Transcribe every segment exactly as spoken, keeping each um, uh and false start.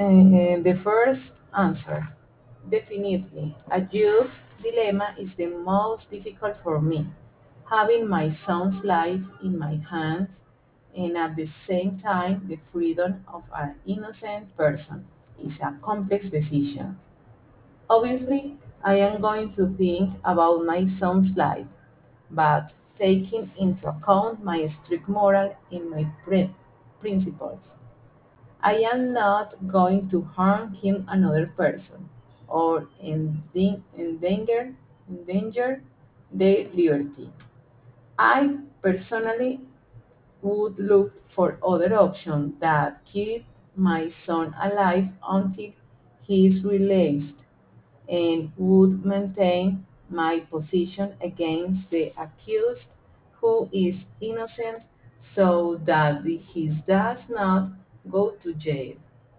Uh, the first answer, definitely. A youth dilemma is the most difficult for me. Having my son's life in my hands and at the same time the freedom of an innocent person is a complex decision. Obviously, I am going to think about my son's life, but taking into account my strict moral and my pri- principles. I am not going to harm him another person or endan- endanger, endanger their liberty. I personally would look for other options that keep my son alive until he is released and would maintain my position against the accused who is innocent so that he does not go to jail.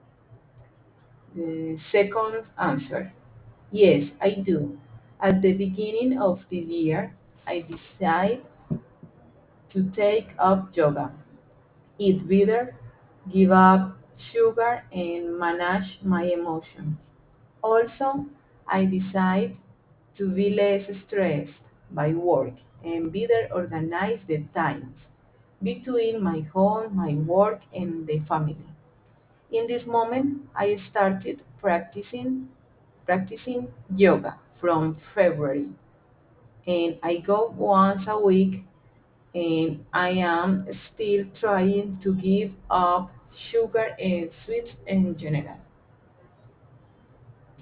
The second answer, yes, I do. At the beginning of this year, I decided to take up yoga, eat better, give up sugar, and manage my emotions. Also, I decided to be less stressed by work and better organize the times between my home, my work, and the family. In this moment, I started practicing practicing yoga from February, and I go once a week, and I am still trying to give up sugar and sweets in general.